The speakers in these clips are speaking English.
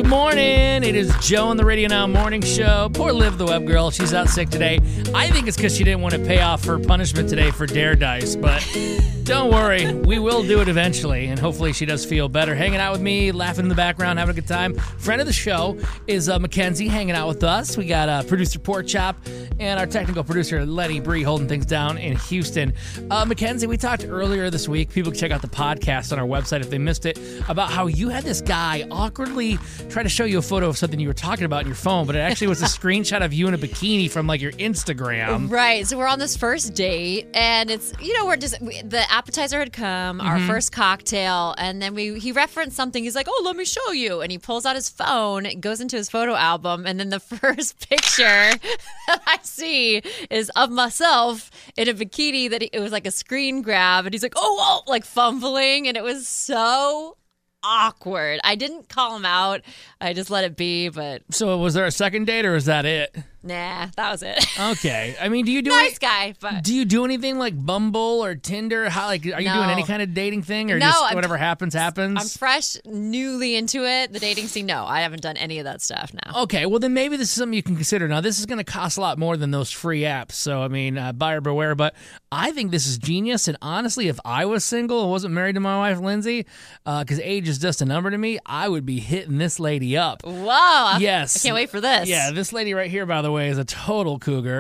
Good morning. It is Joe on the Radio Now Morning Show. Poor Liv, the web girl. She's out sick today. I think it's because she didn't want to pay off her punishment today for Dare Dice, but don't worry. We will do it eventually, and hopefully she does feel better. Hanging out with me, laughing in the background, having a good time. Friend of the show is Mackenzie hanging out with us. We got producer Pork Chop and our technical producer Lenny Bree holding things down in Houston. Mackenzie, we talked earlier this week. People can check out the podcast on our website if they missed it, about how you had this guy awkwardly try to show you a photo of something you were talking about on your phone, but it actually was a screenshot of you in a bikini from like your Instagram. Right. So we're on this first date, and it's, the appetizer had come, our first cocktail, and then he referenced something. He's like, oh, let me show you. And he pulls out his phone, goes into his photo album, and then the first picture that I see is of myself in a bikini that it was like a screen grab, and he's like, oh, like fumbling, and it was so awkward. I didn't call him out. I just let it be, but... So was there a second date, or is that it? Nah, that was it. Okay. I mean, do you do nice guy, but do you do anything like Bumble or Tinder? How are you doing any kind of dating thing, or just whatever happens? I'm fresh, newly into it. The dating scene, no, I haven't done any of that stuff now. Okay, well then maybe this is something you can consider. Now this is going to cost a lot more than those free apps, so I mean, buyer beware. But I think this is genius. And honestly, if I was single and wasn't married to my wife Lindsay, because age is just a number to me, I would be hitting this lady up. Wow. Yes. I can't wait for this. Yeah, this lady right here, by the way, is a total cougar.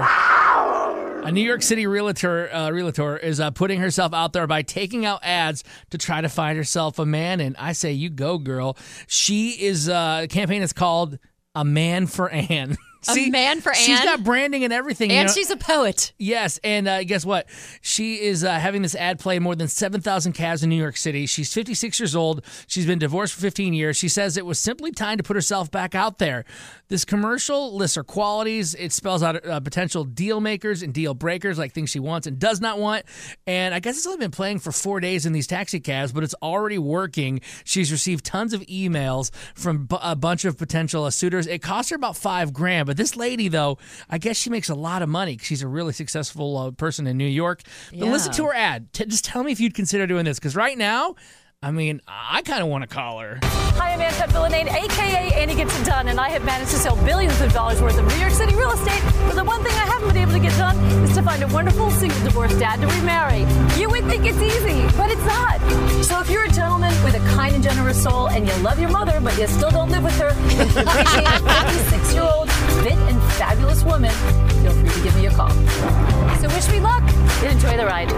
A New York City realtor is putting herself out there by taking out ads to try to find herself a man, and I say you go, girl. She is the campaign is called A Man for Ann. A man for Ann? She's got branding and everything. And she's a poet. Yes, and guess what? She is having this ad play in more than 7,000 cabs in New York City. She's 56 years old. She's been divorced for 15 years. She says it was simply time to put herself back out there. This commercial lists her qualities. It spells out potential deal makers and deal breakers, like things she wants and does not want. And I guess it's only been playing for 4 days in these taxi cabs, but it's already working. She's received tons of emails from a bunch of potential suitors. It cost her about $5,000, but this lady, though, I guess she makes a lot of money because she's a really successful person in New York. But listen to her ad. Just tell me if you'd consider doing this, because right now, I mean, I kind of want to call her. Hi, I'm Ann Villanane, a.k.a. Annie Gets It Done, and I have managed to sell billions of dollars worth of New York City real estate, but the one thing I haven't been able to get done is to find a wonderful single divorced dad to remarry. You would think it's easy, but it's not. So if you're a gentleman with a kind and generous soul and you love your mother, but you still don't live with her, and you appreciate a 56-year-old fit and fabulous woman, feel free to give me a call. So wish me luck and enjoy the ride.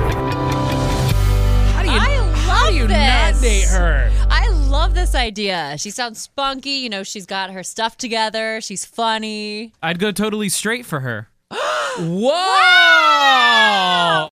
How do you not date her? I love this idea. She sounds spunky. She's got her stuff together. She's funny. I'd go totally straight for her. Whoa!